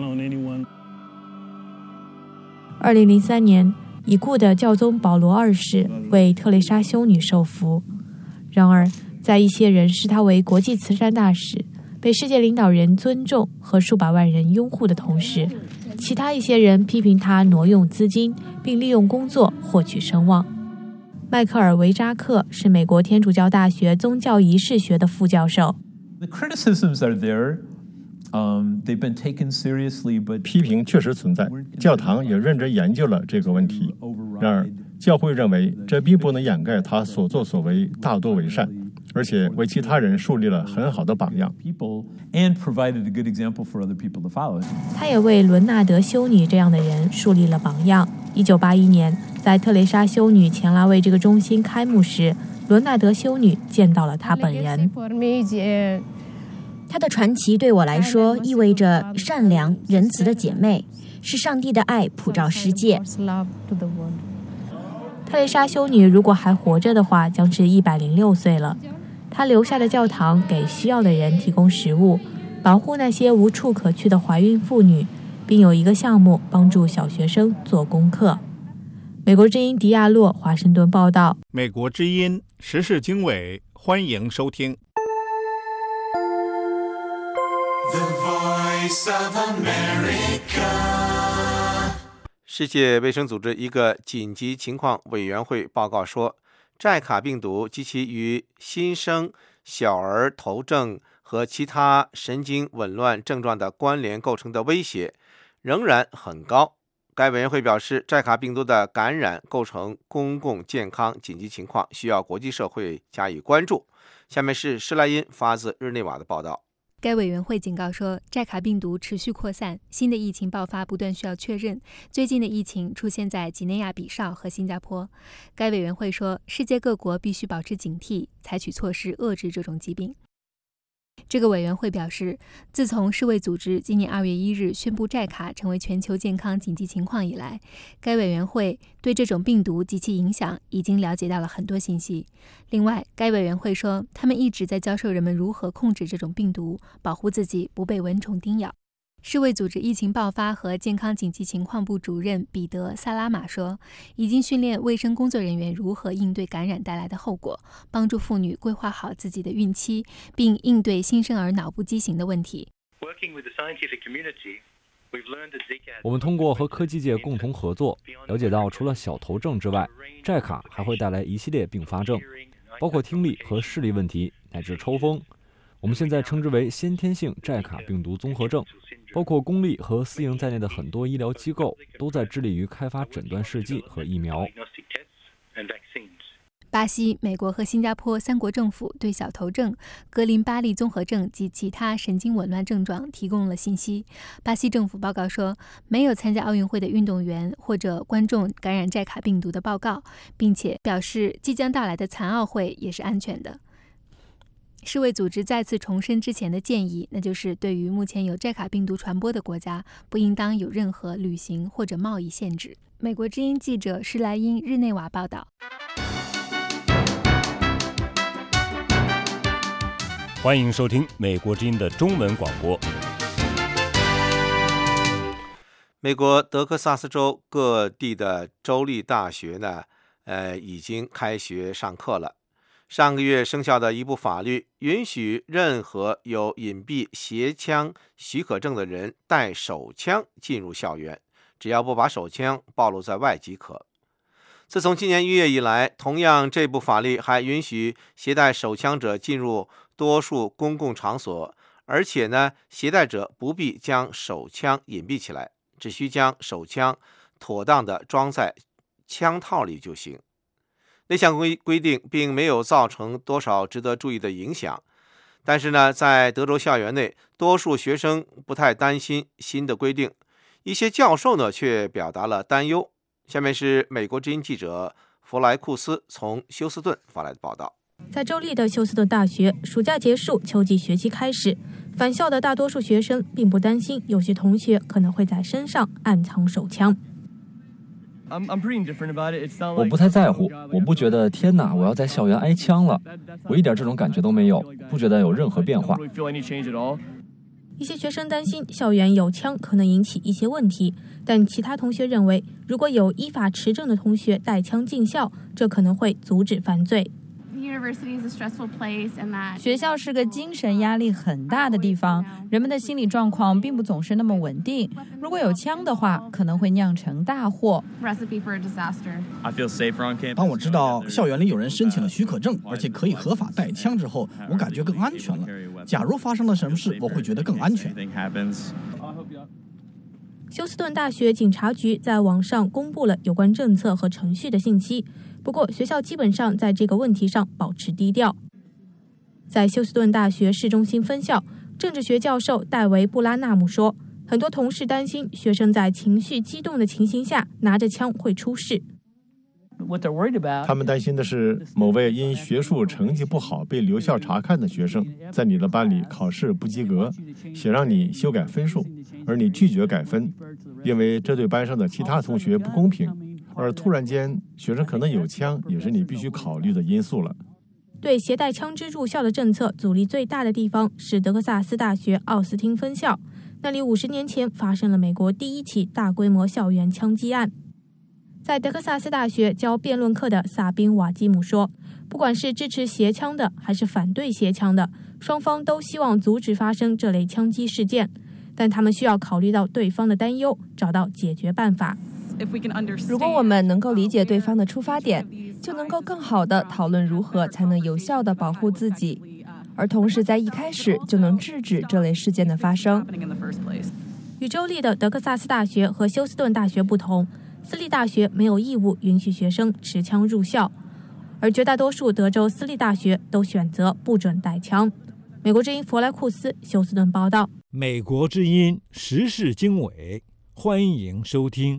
2003年，已故的教宗保罗2世为特蕾莎修女受福。然而，在一些人视她为国际慈善大使，被世界领导人尊重和数百万人拥护的同时，其他一些人批评她挪用资金，并利用工作获取声望。迈克尔·维扎克是美国天主教大学宗教仪式学的副教授。 批评确实存在，教堂也认真研究了这个问题。然而，教会认为这并不能掩盖他所作所为大多为善，而且为其他人树立了很好的榜样。 他也为伦纳德修女这样的人树立了榜样。1981年，在特蕾莎修女前来为这个中心开幕时，伦纳德修女见到了她本人。 她的传奇对我来说意味着善良、仁慈的姐妹，是上帝的爱普照世界。 特蕾莎修女如果还活着的话，将是106岁了。她留下的教堂给需要的人提供食物，保护那些无处可去的怀孕妇女，并有一个项目帮助小学生做功课。美国之音迪亚洛华盛顿报道。 美国之音时事经纬，欢迎收听。 The Voice of America。世界卫生组织一个紧急情况委员会报告说，寨卡病毒及其与新生小儿头症和其他神经紊乱症状的关联构成的威胁仍然很高。该委员会表示，寨卡病毒的感染构成公共健康紧急情况，需要国际社会加以关注。下面是施莱因发自日内瓦的报道。 该委员会警告说，寨卡病毒持续扩散，新的疫情爆发不断需要确认。最近的疫情出现在几内亚比绍和新加坡。该委员会说，世界各国必须保持警惕，采取措施遏制这种疾病。这个委员会表示，自从世卫组织今年2月1日宣布寨卡成为全球健康紧急情况以来，该委员会对这种病毒及其影响已经了解到了很多信息。另外，该委员会说，他们一直在教授人们如何控制这种病毒，保护自己不被蚊虫叮咬。世卫组织疫情爆发和健康紧急情况部主任彼得·萨拉马说，已经训练卫生工作人员如何应对感染带来的后果，帮助妇女规划好自己的孕期，并应对新生儿脑部畸形的问题。 我们通过和科技界共同合作，了解到除了小头症之外，寨卡还会带来一系列并发症，包括听力和视力问题乃至抽风。我们现在称之为先天性寨卡病毒综合症。包括公立和私营在内的很多医疗机构都在致力于开发诊断试剂和疫苗。 巴西、美国和新加坡3国政府对小头症、格林巴利综合症及其他神经紊乱症状提供了信息。巴西政府报告说，没有参加奥运会的运动员或者观众感染寨卡病毒的报告，并且表示即将到来的残奥会也是安全的。世卫组织再次重申之前的建议，那就是对于目前有寨卡病毒传播的国家，不应当有任何旅行或者贸易限制。美国之音记者施莱因日内瓦报道。 欢迎收听美国之音的中文广播。 美国德克萨斯州各地的州立大学呢，已经开学上课了。上个月生效的一部法律允许任何有隐蔽携枪许可证的人带手枪进入校园，只要不把手枪暴露在外即可。自从今年1月以来，同样这部法律还允许携带手枪者进入多数公共场所，而且呢，携带者不必将手枪隐蔽起来，只需将手枪妥当地装在枪套里就行。那项规定并没有造成多少值得注意的影响，但是呢，在德州校园内，多数学生不太担心新的规定，一些教授呢却表达了担忧。下面是美国之音记者弗莱库斯从休斯顿发来的报道。 在州立的休斯顿大学，暑假结束，秋季学期开始，返校的大多数学生并不担心有些同学可能会在身上暗藏手枪。 我不太在乎，我不觉得天哪，我要在校园挨枪了，我一点这种感觉都没有，不觉得有任何变化。 一些学生担心校园有枪可能引起一些问题，但其他同学认为，如果有依法持证的同学带枪进校，这可能会阻止犯罪。 学校是个精神压力很大的地方，人们的心理状况并不总是那么稳定。如果有枪的话，可能会酿成大祸。 当我知道校园里有人申请了许可证，而且可以合法带枪之后，我感觉更安全了。假如发生了什么事，我会觉得更安全。 休斯顿大学警察局在网上公布了有关政策和程序的信息，不过学校基本上在这个问题上保持低调。在休斯顿大学市中心分校，政治学教授戴维·布拉纳姆说，很多同事担心学生在情绪激动的情形下拿着枪会出事。 他们担心的是某位因学术成绩不好被留校查看的学生在你的班里考试不及格，想让你修改分数，而你拒绝改分，因为这对班上的其他同学不公平。而突然间学生可能有枪，也是你必须考虑的因素了。 对携带枪支入校的政策阻力最大的地方是德克萨斯大学奥斯汀分校，那里50年前发生了美国第一起大规模校园枪击案。在德克萨斯大学教辩论课的萨宾·瓦基姆说，不管是支持携枪的还是反对携枪的，双方都希望阻止发生这类枪击事件，但他们需要考虑到对方的担忧，找到解决办法。 如果我们能够理解对方的出发点，就能够更好地讨论如何才能有效地保护自己，而同时在一开始就能制止这类事件的发生。 与州立的德克萨斯大学和休斯顿大学不同，私立大学没有义务允许学生持枪入校，而绝大多数德州私立大学都选择不准带枪。美国之音弗莱库斯休斯顿报道。 美国之音时事经纬，欢迎收听。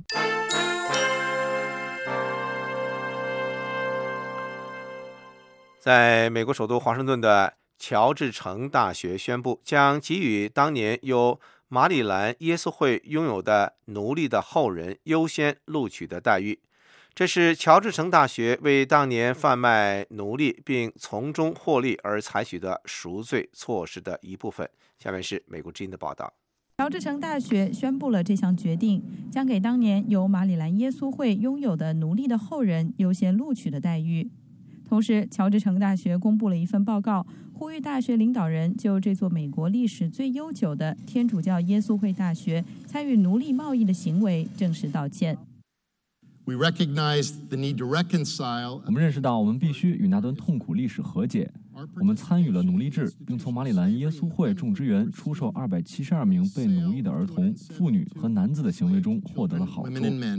在美国首都华盛顿的乔治城大学宣布，将给予当年由马里兰耶稣会拥有的奴隶的后人优先录取的待遇。这是乔治城大学为当年贩卖奴隶并从中获利而采取的赎罪措施的一部分。下面是美国之音的报道。 乔治城大学宣布了这项决定，将给当年由马里兰耶稣会拥有的奴隶的后人优先录取的待遇。同时，乔治城大学公布了一份报告，呼吁大学领导人就这座美国历史最悠久的天主教耶稣会大学参与奴隶贸易的行为正式道歉。 我们认识到我们必须与那段痛苦历史和解。我们参与了奴隶制，并从马里兰耶稣会种植园出售272名被奴役的儿童、妇女和男子的行为中获得了好处。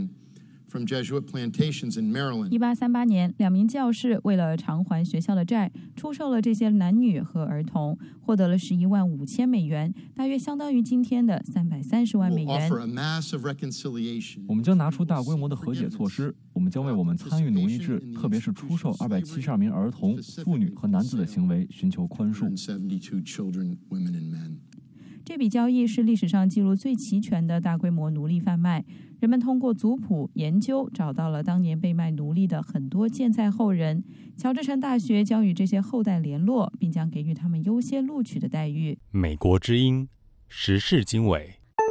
1838年，2名教士为了偿还学校的债，出售了这些男女和儿童，获得了11万5千美元，大约相当于今天的330万美元。 我们将拿出大规模的和解措施，我们将为我们参与奴役制，特别是出售272名儿童、妇女和男子的行为寻求宽恕。 这笔交易是历史上记录最齐全的大规模奴隶贩卖。人们通过族谱研究找到了当年被卖奴隶的很多健在后人。乔治城大学将与这些后代联络，并将给予他们优先录取的待遇。 美国之音时事经纬。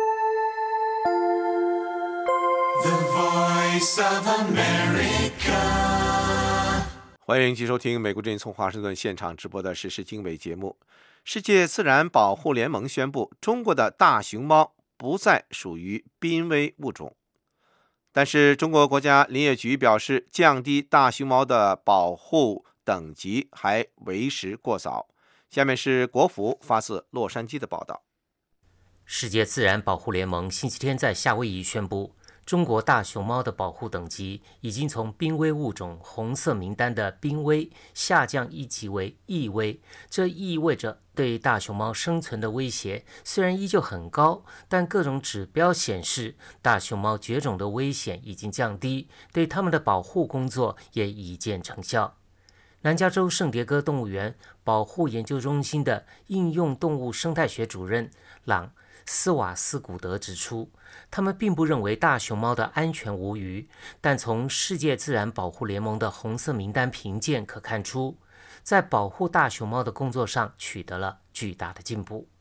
欢迎继续收听美国之音从华盛顿现场直播的时事经纬节目。世界自然保护联盟宣布，中国的大熊猫不再属于濒危物种。但是中国国家林业局表示，降低大熊猫的保护等级还为时过早。下面是国福发自洛杉矶的报道。 世界自然保护联盟星期天在夏威夷宣布，中国大熊猫的保护等级已经从濒危物种红色名单的濒危下降一级为易危，这意味着对大熊猫生存的威胁虽然依旧很高，但各种指标显示大熊猫绝种的危险已经降低，对它们的保护工作也已见成效。南加州圣迭戈动物园保护研究中心的应用动物生态学主任朗斯瓦斯古德指出，他们并不认为大熊猫的安全无虞，但从世界自然保护联盟的红色名单评鉴可看出，在保护大熊猫的工作上取得了巨大的进步。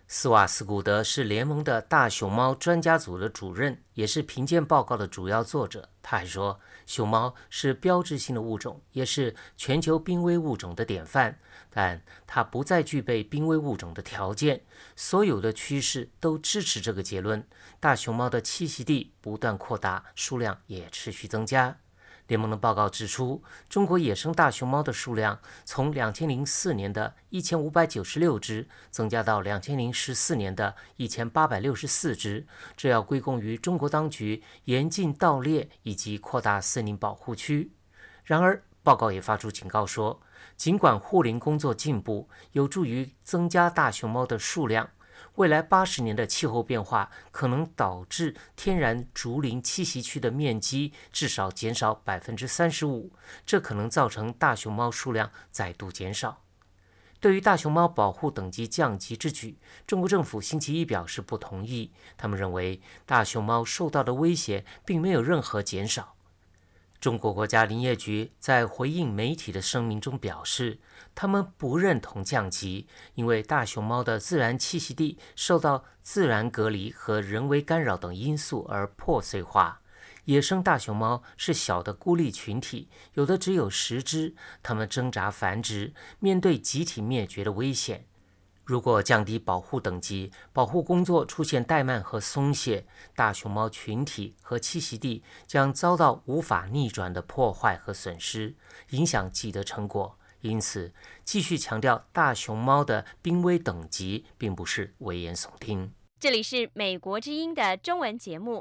斯瓦斯古德是联盟的大熊猫专家组的主任，也是评鉴报告的主要作者。他还说，熊猫是标志性的物种，也是全球濒危物种的典范，但它不再具备濒危物种的条件。所有的趋势都支持这个结论。大熊猫的栖息地不断扩大，数量也持续增加。联盟的报告指出，中国野生大熊猫的数量从2004年的1596只增加到2014年的1864只，这要归功于中国当局严禁盗猎以及扩大森林保护区。然而，报告也发出警告说，尽管护林工作进步，有助于增加大熊猫的数量，未来80年的气候变化可能导致天然竹林栖息区的面积至少减少 35%， 这可能造成大熊猫数量再度减少。对于大熊猫保护等级降级之举，中国政府星期一表示不同意，他们认为大熊猫受到的威胁并没有任何减少。中国国家林业局在回应媒体的声明中表示，他们不认同降级，因为大熊猫的自然栖息地受到自然隔离和人为干扰等因素而破碎化。野生大熊猫是小的孤立群体，有的只有10只，它们挣扎繁殖，面对集体灭绝的危险。如果降低保护等级，保护工作出现怠慢和松懈，大熊猫群体和栖息地将遭到无法逆转的破坏和损失，影响既得成果。因此，继续强调大熊猫的濒危等级，并不是危言耸听。 这里是美国之音的中文节目。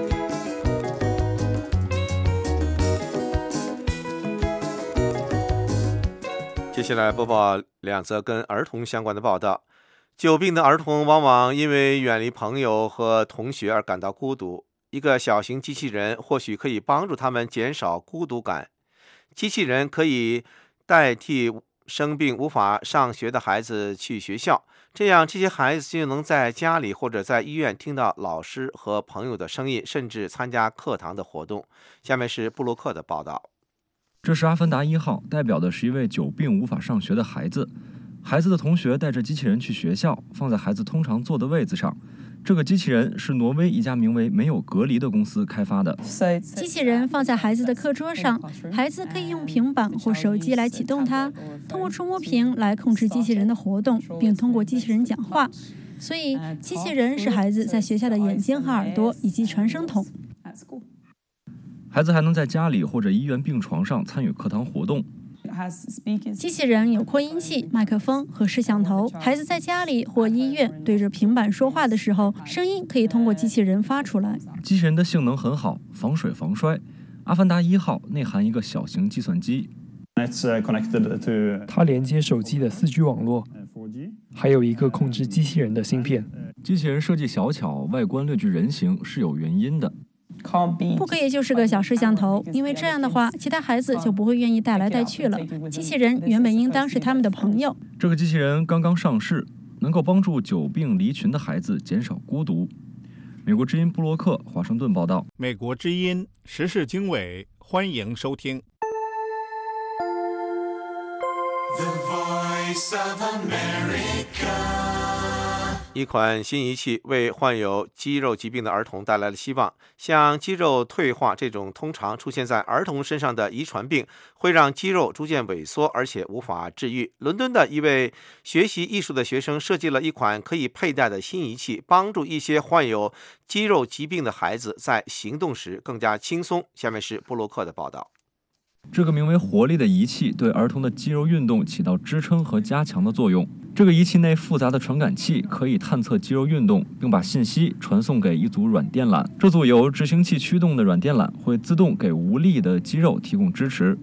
接下来播报2则跟儿童相关的报道。久病的儿童往往因为远离朋友和同学而感到孤独。一个小型机器人或许可以帮助他们减少孤独感。机器人可以代替生病无法上学的孩子去学校，这样这些孩子就能在家里或者在医院听到老师和朋友的声音，甚至参加课堂的活动。下面是布鲁克的报道。 这是阿凡达1号，代表的是一位久病无法上学的孩子。孩子的同学带着机器人去学校，放在孩子通常坐的位子上。这个机器人是挪威一家名为没有隔离的公司开发的。 机器人放在孩子的课桌上，孩子可以用平板或手机来启动它，通过触摸屏来控制机器人的活动，并通过机器人讲话。所以，机器人是孩子在学校的眼睛和耳朵以及传声筒。 孩子还能在家里或者医院病床上参与课堂活动。 机器人有扩音器、麦克风和摄像头。孩子在家里或医院对着平板说话的时候，声音可以通过机器人发出来。 机器人的性能很好，防水防摔。阿凡达1号内含一个小型计算机， 它连接手机的4G 网络，还有一个控制机器人的芯片。 机器人设计小巧，外观略具人形，是有原因的。 不可以就是个小摄像头，因为这样的话，其他孩子就不会愿意带来带去了。机器人原本应当是他们的朋友。 这个机器人刚刚上市，能够帮助久病离群的孩子减少孤独。美国之音布洛克，华盛顿报道。 美国之音时事经纬，欢迎收听。The Voice of America。一款新仪器为患有肌肉疾病的儿童带来了希望。像肌肉退化这种通常出现在儿童身上的遗传病，会让肌肉逐渐萎缩，而且无法治愈。伦敦的一位学习艺术的学生设计了一款可以佩戴的新仪器，帮助一些患有肌肉疾病的孩子在行动时更加轻松。下面是布洛克的报道。 这个名为活力的仪器对儿童的肌肉运动起到支撑和加强的作用。这个仪器内复杂的传感器可以探测肌肉运动，并把信息传送给一组软电缆。这组由执行器驱动的软电缆会自动给无力的肌肉提供支持。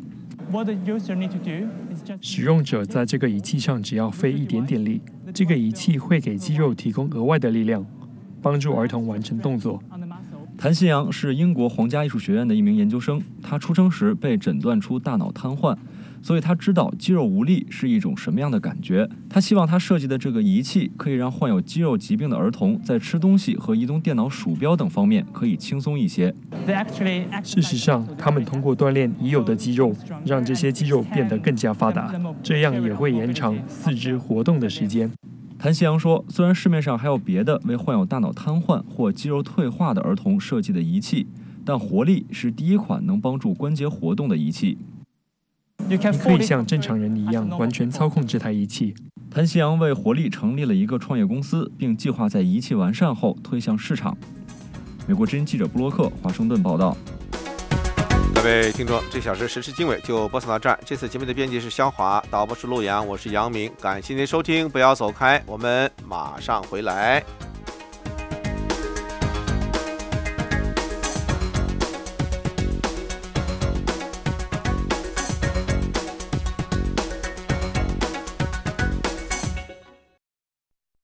使用者在这个仪器上只要费一点点力，这个仪器会给肌肉提供额外的力量，帮助儿童完成动作。 谭新阳是英国皇家艺术学院的一名研究生，他出生时被诊断出大脑瘫痪，所以他知道肌肉无力是一种什么样的感觉。他希望他设计的这个仪器可以让患有肌肉疾病的儿童在吃东西和移动电脑鼠标等方面可以轻松一些。 事实上，他们通过锻炼已有的肌肉，让这些肌肉变得更加发达，这样也会延长4肢活动的时间。 谭希阳说，虽然市面上还有别的为患有大脑瘫痪或肌肉退化的儿童设计的仪器，但活力是第一款能帮助关节活动的仪器。 你可以像正常人一样完全操控这台仪器。 谭希阳为活力成立了一个创业公司，并计划在仪器完善后推向市场。美国之音记者布洛克华盛顿报道。 各位听众，这小时时事经纬就播送到这儿。这次节目的编辑是肖华，导播是陆阳，我是杨明，感谢您收听，不要走开，我们马上回来。